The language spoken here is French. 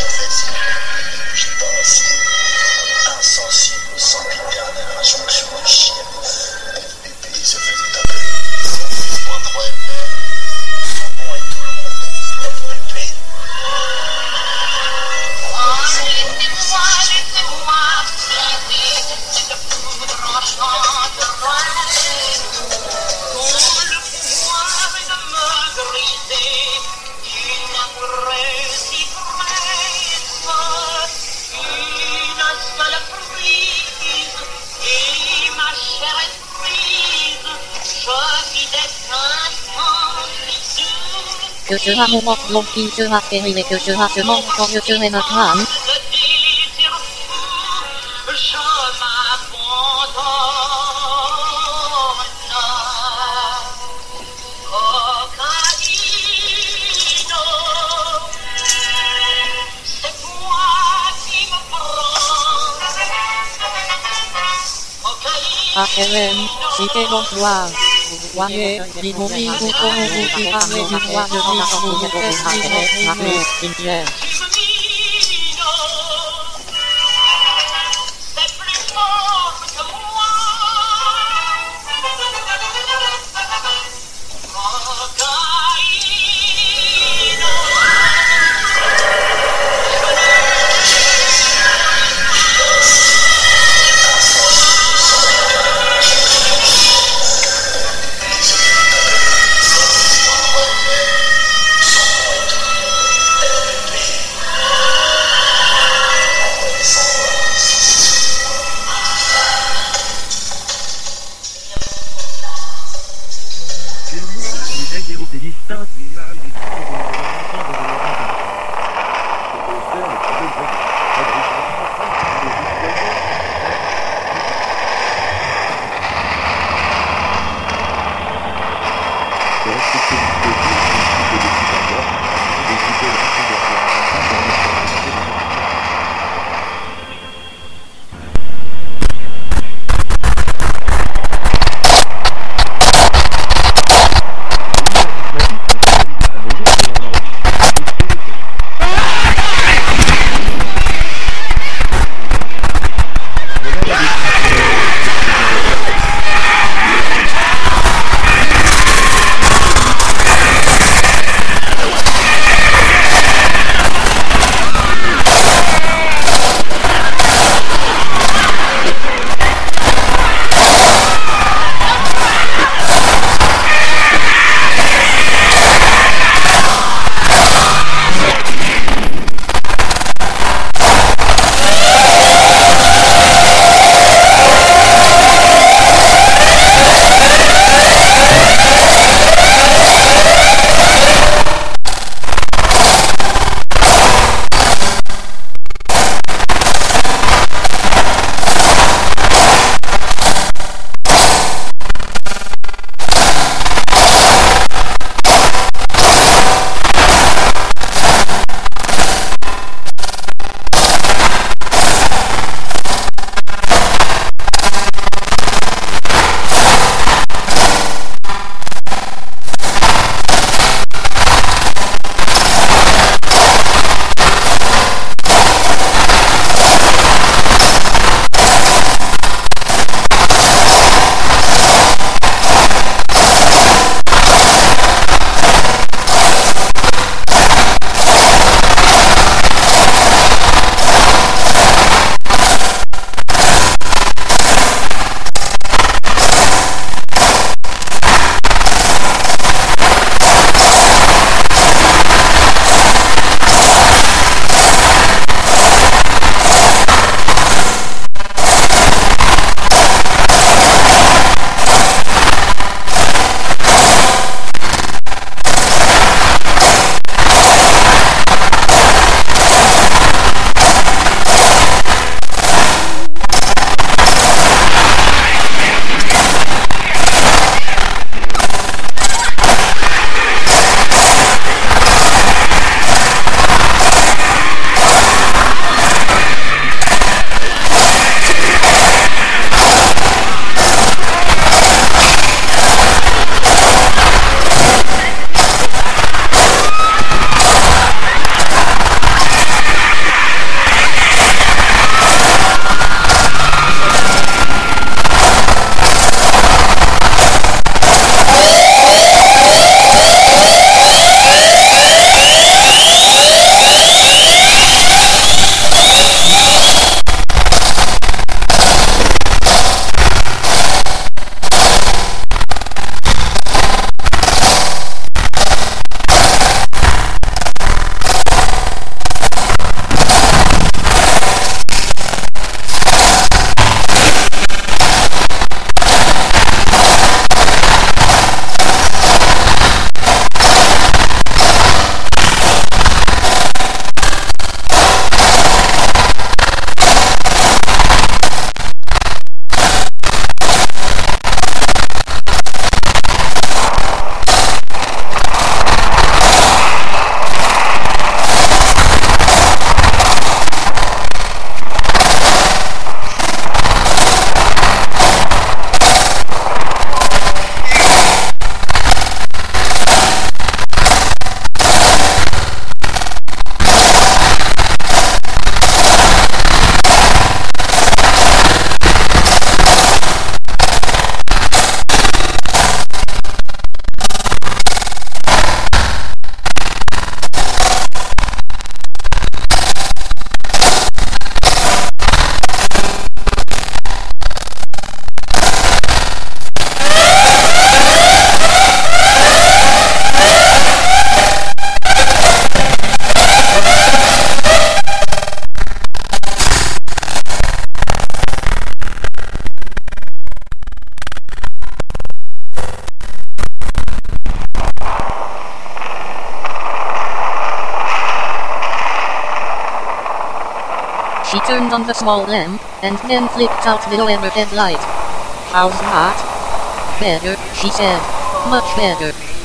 plaisir. J'ai pas assez insensible aux sempiternelles injonctions de chien. FPP se faisait appeler 108.3 FM. Bon et tout le monde. FPP. Laissez-moi priver cette foudre enchantante dont le pouvoir est de me griser une amoureuse ivresse, une seule prise et ma chair est prise, je vis des instants bisous. Que tu as mon mon qui tu as péri et que tu as ce monde quand je serai ma femme. HLM, cité d'emploi. Vous voyez, les mobiles vous pourront qui parlent du droit de vivre pour vous faire She turned on the small lamp, and then flicked out the overhead light. How's that? Better, she said. Much better.